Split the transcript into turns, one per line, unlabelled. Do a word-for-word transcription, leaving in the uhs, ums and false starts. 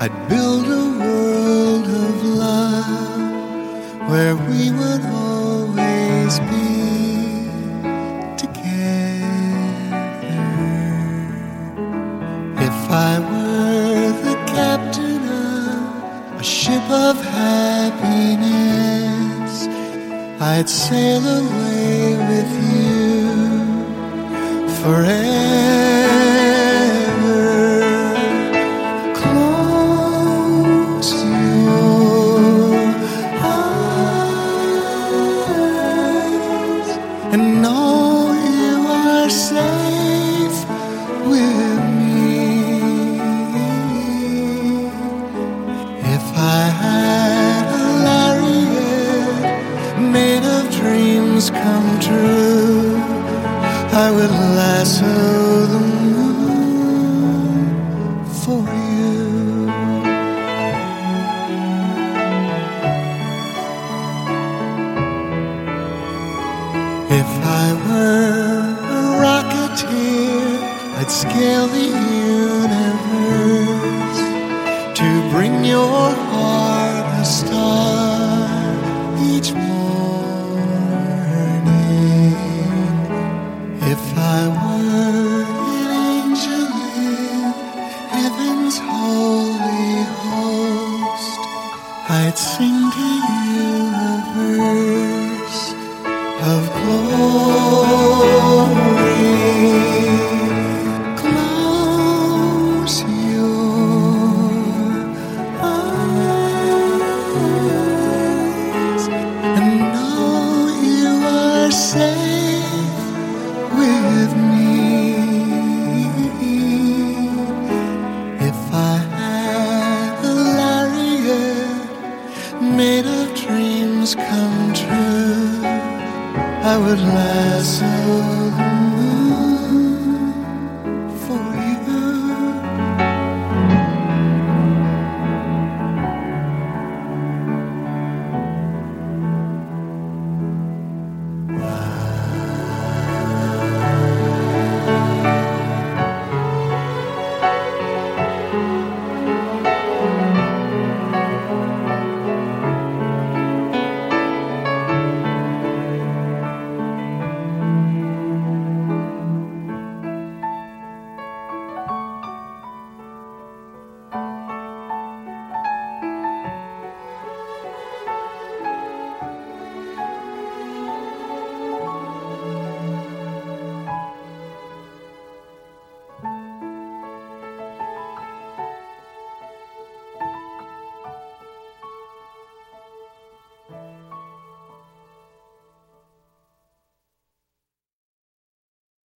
I'd build a world of love where we would always be together. If I were the captain of a ship of happiness, I'd sail away with you forever. Close your eyes and know you are safe with me. If I had a lariat made of dreams come true, I would lasso the moon for you. If I were a rocketeer, I'd scale the universe to bring your heart a star each morning. If I were an angel in heaven's holy host, I'd sing to you a verse of glory. Close your eyes and know you are safe with me. If I had a lariat made of dreams come true, I would lasso